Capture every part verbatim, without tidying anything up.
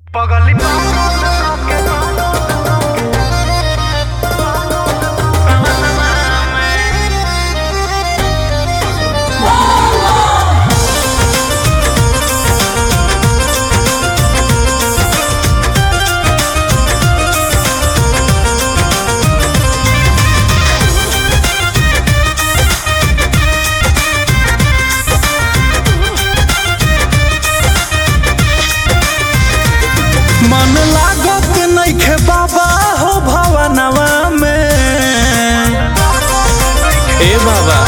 पगली मन लागत नइखे बाबा हो भवनवा में। ए बाबा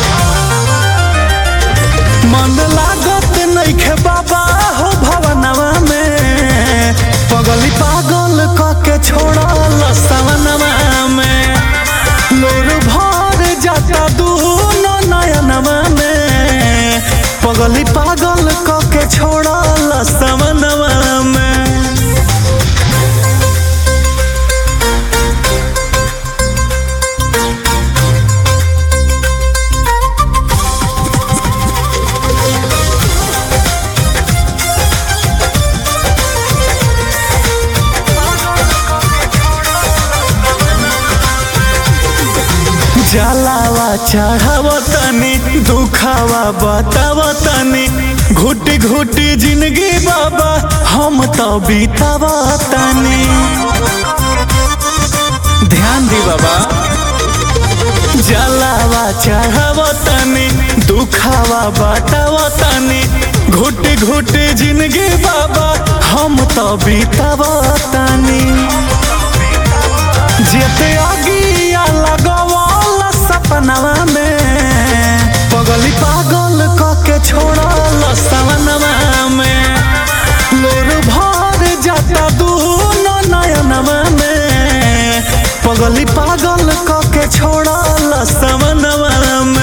मन लागत नइखे बाबा हो भवनवा में। पगली पागल कके छोड़ल सवनवा में। लोर भर जाता दूनो नयनवा में। पगली पागल कके छोड़ल सवनवा में। जलावा चढ़ावतनी दुखावा बतावतनी घुटी घुटी जिंदगी बाबा हम तो बीतावतनी। ध्यान दी बाबा जलावा चढ़ावतनी दुखावा बतावतनी घुटी घुटी जिंदगी बाबा हम तो बीतावतनी। जेते आगिया लगवाला सपनवा में। पगली पागल कके छोड़ल सवनवा में। लोर भर जाता दूनो नयनवा में। पगली पागल कके छोड़ल सवनवा में।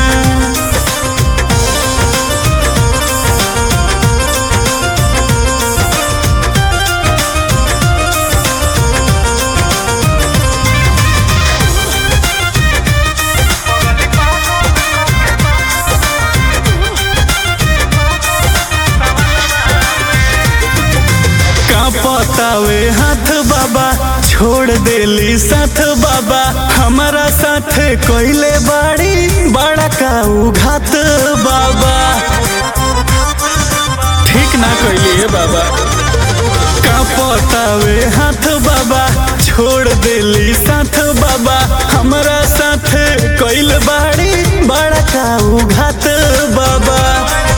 पतावे हाथ बाबा छोड़ देली साथ बाबा हमारा साथ कोइले बाड़ी बड़ा काऊ घात बाबा। ठीक ना कोइली है बाबा का पतावे हाथ बाबा छोड़ देली साथ बाबा हमारा साथ कोइले बाड़ी बड़ा काऊ घात बाबा।